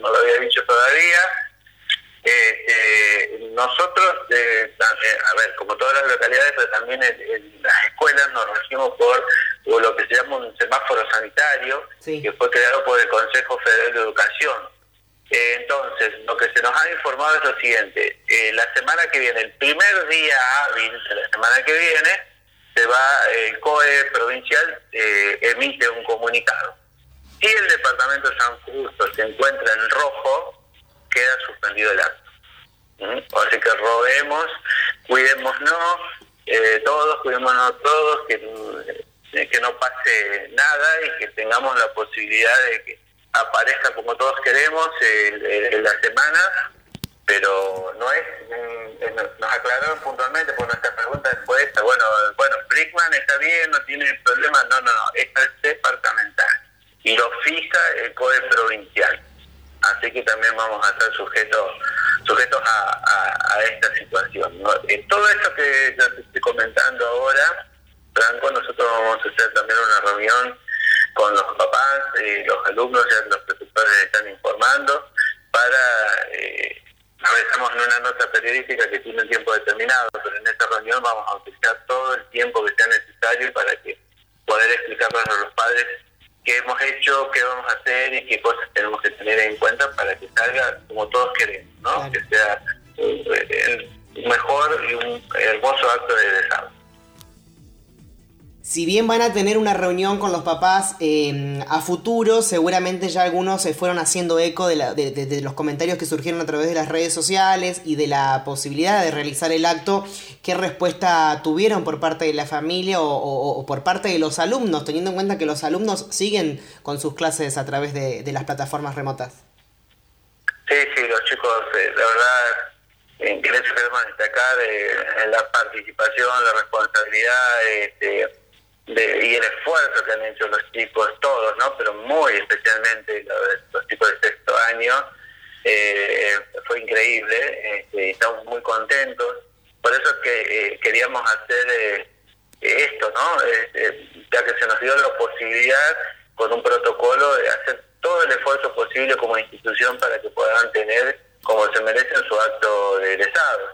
no lo había dicho todavía. Nosotros, a ver, como todas las localidades, pero también en las escuelas nos regimos por lo que se llama un semáforo sanitario, sí, que fue creado por el Consejo Federal de Educación. Entonces, lo que se nos ha informado es lo siguiente: la semana que viene, el primer día hábil de la semana que viene, el COE provincial emite un comunicado. Si el departamento de San Justo se encuentra en rojo, queda suspendido el acto. Así que cuidémonos todos, que no pase nada y que tengamos la posibilidad de que aparezca como todos queremos en la semana, pero no es, nos aclararon puntualmente por nuestra pregunta después esta, bueno, Brickman está bien, no tiene problema, no, esta es departamental y lo fija el COE provincial. Así que también vamos a estar sujetos a esta situación, ¿no? Todo esto que yo te estoy comentando ahora, Franco, nosotros vamos a hacer también una reunión con los papás, los alumnos, ya los profesores están informando, estamos en una nota periodística que tiene un tiempo determinado, pero en esta reunión vamos a utilizar todo el tiempo que sea necesario para que poder explicarles a los padres qué hemos hecho, qué vamos a hacer y qué cosas tenemos que tener en cuenta para que salga como todos queremos, ¿no? Claro. Que sea el mejor y un hermoso acto de desarrollo. Si bien van a tener una reunión con los papás a futuro, seguramente ya algunos se fueron haciendo eco de los comentarios que surgieron a través de las redes sociales y de la posibilidad de realizar el acto. ¿Qué respuesta tuvieron por parte de la familia o por parte de los alumnos, teniendo en cuenta que los alumnos siguen con sus clases a través de las plataformas remotas? Sí, los chicos, la verdad, en que les queremos destacar en la participación, la responsabilidad, y el esfuerzo que han hecho los chicos, todos, ¿no? Pero muy especialmente los chicos de sexto año, fue increíble, estamos muy contentos. Por eso es que queríamos hacer esto, ¿no? Ya que se nos dio la posibilidad, con un protocolo, de hacer todo el esfuerzo posible como institución para que puedan tener, como se merecen, su acto de egresados.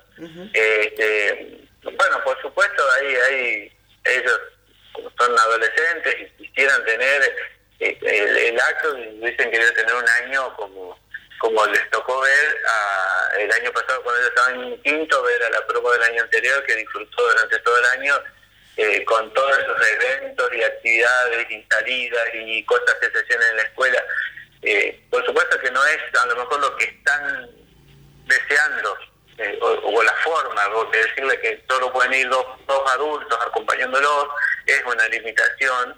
Uh-huh. Bueno, por supuesto, ahí ellos, como son adolescentes y quisieran tener el acto, y hubiesen querido tener un año como les tocó ver el año pasado cuando ellos estaban en quinto, ver a la promo del año anterior, que disfrutó durante todo el año con todos esos eventos y actividades y salidas y cosas que se hacían en la escuela. Por supuesto que no es a lo mejor lo que están deseando, o la forma, porque decirle que solo pueden ir dos adultos acompañándolos es una limitación,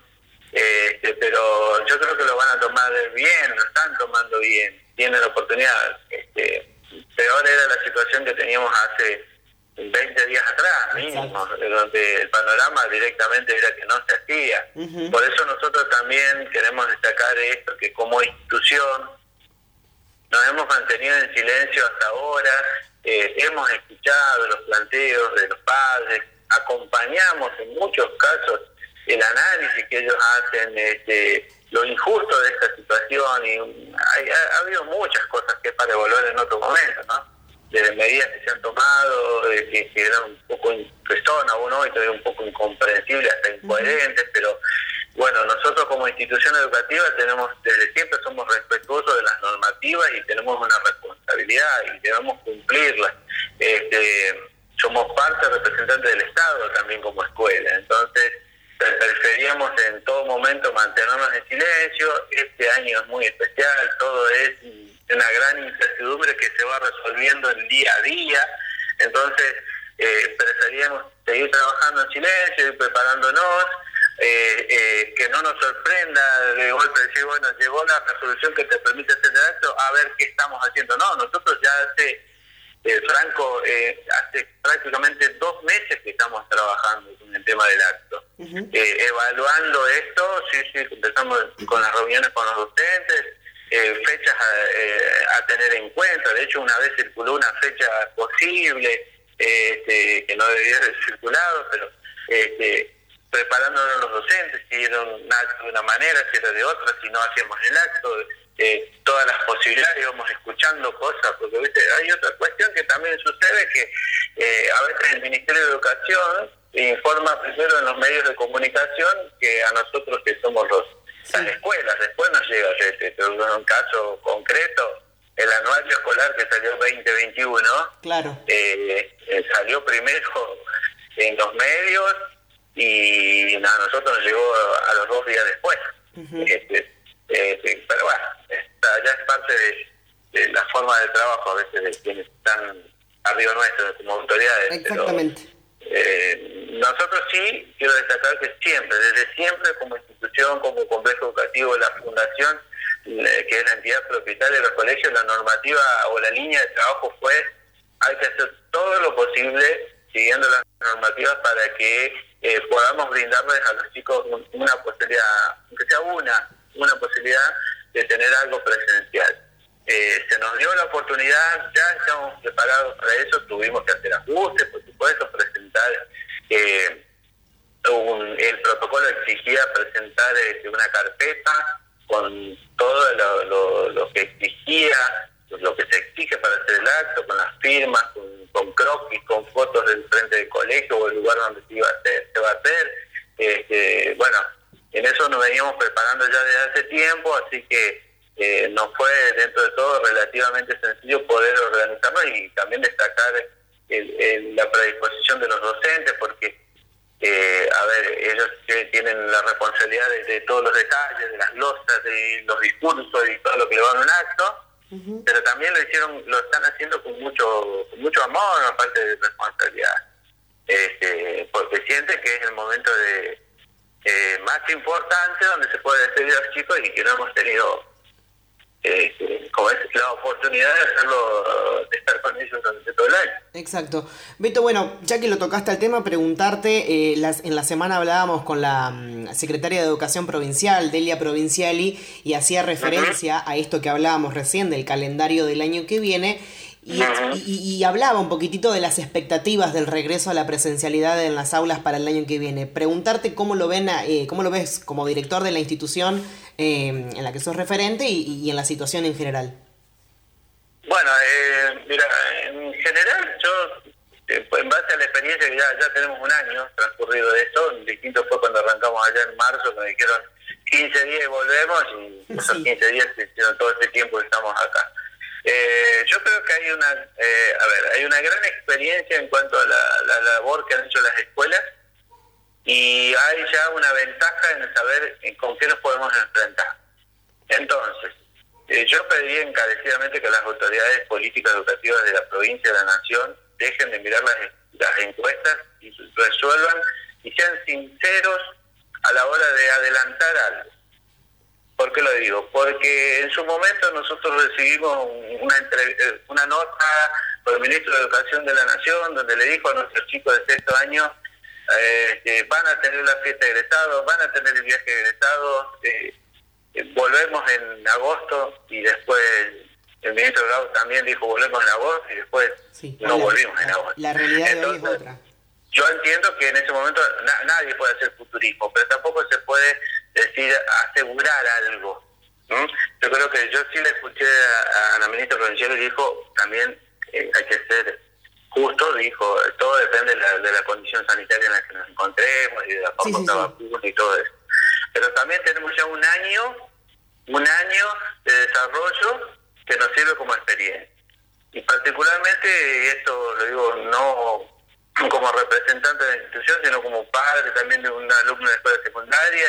pero yo creo que lo van a tomar bien, lo están tomando bien, tienen la oportunidad. Peor era la situación que teníamos hace 20 días atrás mismo, donde el panorama directamente era que no se hacía. Uh-huh. Por eso nosotros también queremos destacar esto, que como institución nos hemos mantenido en silencio hasta ahora, hemos escuchado los planteos de los padres, acompañamos en muchos casos el análisis que ellos hacen, lo injusto de esta situación, y ha habido muchas cosas que para evaluar en otro momento, ¿no? De medidas que se han tomado, que eran un poco, que son aún hoy todavía un poco incomprensibles, hasta incoherentes, pero bueno, nosotros como institución educativa desde siempre somos respetuosos de las normativas y tenemos una responsabilidad y debemos cumplirlas. Somos parte representante del Estado también como escuela, entonces preferíamos en todo momento mantenernos en silencio. Este año es muy especial, todo es una gran incertidumbre que se va resolviendo el día a día, entonces preferíamos seguir trabajando en silencio y preparándonos, que no nos sorprenda de golpe decir, bueno, llegó la resolución que te permite hacer esto, a ver qué estamos haciendo. No, nosotros ya Franco, hace prácticamente 2 meses que estamos trabajando con el tema del acto. Uh-huh. Evaluando esto, sí, empezamos con las reuniones con los docentes, fechas a tener en cuenta. De hecho, una vez circuló una fecha posible, que no debía haber circulado, pero preparándonos los docentes, si era un acto de una manera, si era de otra, si no hacíamos el acto, todas las posibilidades, íbamos escuchando cosas, porque ¿viste? Hay otra cuestión que también sucede, que a veces el Ministerio de Educación informa primero en los medios de comunicación que a nosotros que somos las escuelas, después nos llega un caso concreto, el anuario escolar que salió 2021, claro. Salió primero en los medios y a nosotros nos llegó a los 2 días después. Uh-huh. Pero bueno, ya es parte de la forma de trabajo a veces de quienes están arriba nuestro como autoridades. Exactamente. Pero, nosotros sí, quiero destacar que desde siempre como institución, como complejo educativo, la fundación, que es la entidad propietaria de los colegios, la normativa o la línea de trabajo fue: hay que hacer todo lo posible siguiendo las normativas para que podamos brindarles a los chicos una posibilidad, aunque sea una posibilidad de tener algo presencial. Se nos dio la oportunidad, ya estamos preparados para eso, tuvimos que hacer ajustes, por supuesto, presentar, el protocolo exigía presentar una carpeta con todo lo que exigía, lo que se exige para hacer el acto, con las firmas, con croquis, con fotos del frente del colegio o el lugar donde se va a hacer. Bueno, en eso nos veníamos preparando ya desde hace tiempo, así que nos fue dentro de todo relativamente sencillo poder organizarnos y también destacar la predisposición de los docentes, porque ellos tienen la responsabilidad de todos los detalles, de las losas, de los discursos y todo lo que le va a un acto, uh-huh. Pero también lo están haciendo con mucho amor, aparte de responsabilidad, porque sienten que es el momento más importante donde se puede despedir a los chicos y que no hemos tenido como es la oportunidad de hacerlo, de estar con ellos durante todo el año. Exacto. Beto, bueno, ya que lo tocaste al tema, preguntarte, en la semana hablábamos con la secretaria de Educación Provincial, Delia Provinciali, y hacía referencia uh-huh. a esto que hablábamos recién del calendario del año que viene, y hablaba un poquitito de las expectativas del regreso a la presencialidad en las aulas para el año que viene. Preguntarte cómo lo ves como director de la institución en la que sos referente y en la situación en general. Bueno, mira, en general yo, en base a la experiencia que ya tenemos un año transcurrido de esto, distinto fue cuando arrancamos allá en marzo, me dijeron 15 días y volvemos, y esos 15 días se hicieron todo este tiempo que estamos acá. Yo creo que hay una gran experiencia en cuanto a la labor que han hecho las escuelas, y hay ya una ventaja en saber con qué nos podemos enfrentar. Entonces, yo pediría encarecidamente que las autoridades políticas educativas de la provincia y de la nación dejen de mirar las encuestas y resuelvan y sean sinceros a la hora de adelantar algo. ¿Por qué lo digo? Porque en su momento nosotros recibimos una nota por el ministro de Educación de la Nación, donde le dijo a nuestros chicos de sexto año que van a tener la fiesta de egresados, van a tener el viaje de egresados, volvemos en agosto, y después el ministro Grau también dijo volvemos en agosto, y después no volvimos en agosto. La realidad de hoy es otra. Yo entiendo que en ese momento nadie puede hacer futurismo, pero tampoco se puede decir asegurar algo. Yo creo que yo sí le escuché a la ministra provincial, y dijo también hay que ser justo, dijo, todo depende de la condición sanitaria en la que nos encontremos y de la pauta vacuna y todo eso. Pero también tenemos ya un año de desarrollo que nos sirve como experiencia. Y particularmente, esto lo digo no como representante de la institución, sino como padre también de un alumno de escuela secundaria,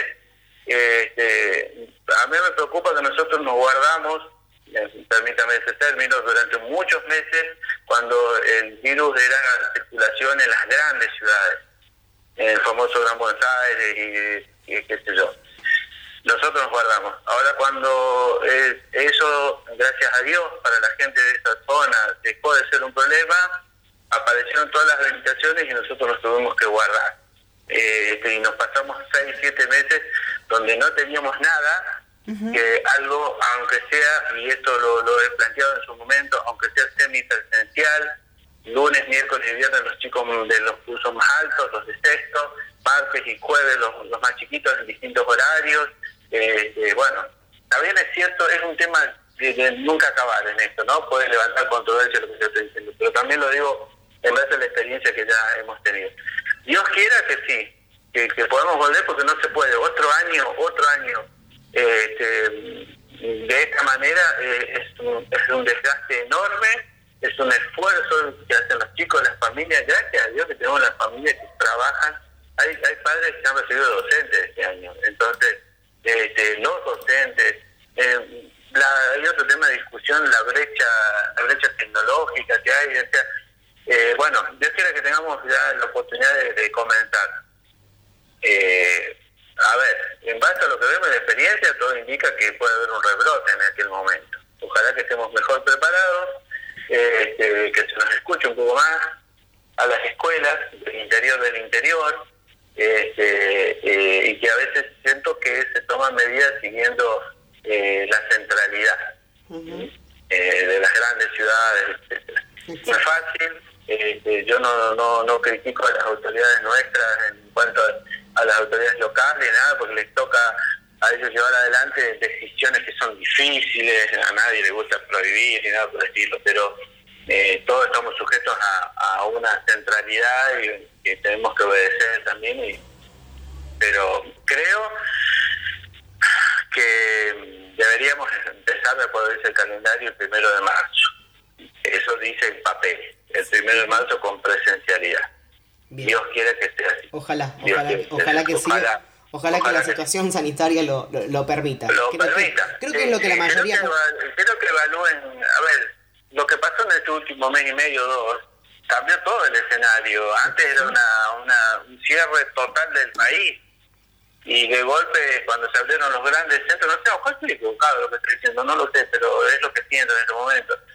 a mí me preocupa que nosotros nos guardamos, permítame ese término, durante muchos meses, cuando el virus era circulación en las grandes ciudades, en el famoso Gran Buenos Aires y qué sé yo. Nosotros nos guardamos. Ahora cuando eso, gracias a Dios, para la gente de esa zona dejó de ser un problema, aparecieron todas las limitaciones y nosotros nos tuvimos que guardar. Y nos pasamos 6-7 meses donde no teníamos nada, uh-huh. Que algo, aunque sea, y esto lo he planteado en su momento, aunque sea semipresencial, lunes, miércoles y viernes los chicos de los cursos más altos, los de sexto, martes y jueves los más chiquitos en distintos horarios. Bueno, también es cierto, es un tema de nunca acabar en esto, ¿no? Puede levantar controversia lo que yo estoy diciendo, pero también lo digo en base a la experiencia que ya hemos tenido. Dios quiera que sí, que podamos volver, porque no se puede. Otro año de esta manera es un desgaste enorme, es un esfuerzo que hacen los chicos, las familias. Gracias a Dios que tenemos las familias que trabajan. Hay padres que han recibido docentes este año, entonces los docentes, hay otro tema de discusión, la brecha tecnológica que hay. O sea, bueno, Dios quiera que tengamos ya la oportunidad de comentar. A ver, en base a lo que vemos de experiencia, todo indica que puede haber un rebrote en aquel momento. Ojalá que estemos mejor preparados, que se nos escuche un poco más a las escuelas del interior, y que a veces siento que se toman medidas siguiendo la centralidad de las grandes ciudades, etcétera. No es fácil. Yo no critico a las autoridades nuestras en cuanto a las autoridades locales, nada, porque les toca a ellos llevar adelante decisiones que son difíciles, a nadie le gusta prohibir ni nada por el estilo, pero todos estamos sujetos a una centralidad y que tenemos que obedecer también, pero creo que deberíamos empezar a poder el calendario el 1 de marzo. Eso dice el papel, el 1 de marzo con presencialidad. Bien. Dios quiere que sea así. Ojalá que sí. Ojalá que la situación sanitaria lo permita. Creo que es lo que la mayoría... Creo que evalúen... A ver, lo que pasó en este último mes y medio, 2, cambió todo el escenario. Antes era un cierre total del país. Y de golpe, cuando se abrieron los grandes centros, no sé, ojalá estoy equivocado lo que estoy diciendo, no lo sé, pero es lo que siento en este momento.